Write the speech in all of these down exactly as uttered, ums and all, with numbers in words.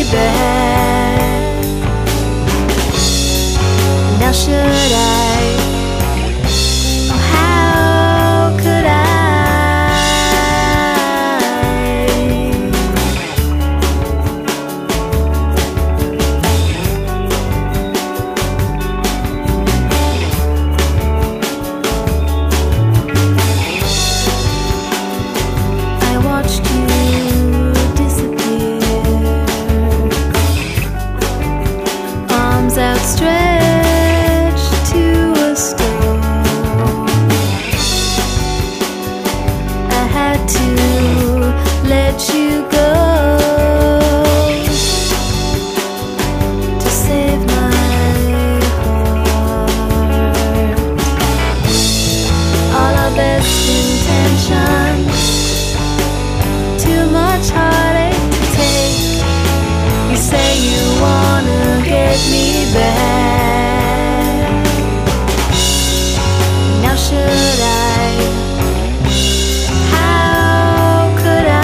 back. Now should I? Oh, how could I? I watched you outstretched to a stone. I had to let you go to save my heart. All our best intentions, too much heartache to take. You say you wanna get me back. Now should I? How could I?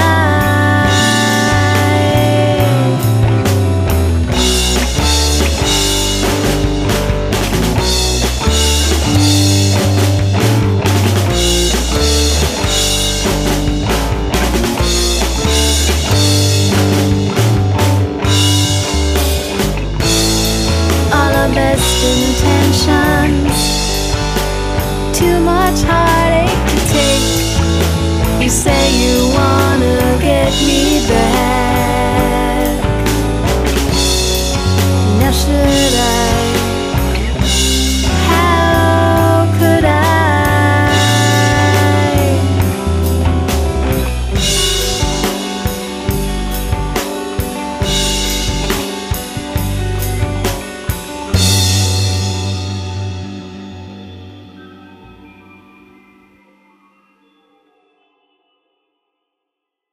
Best intentions, too much heartache to take. You say you wanna get me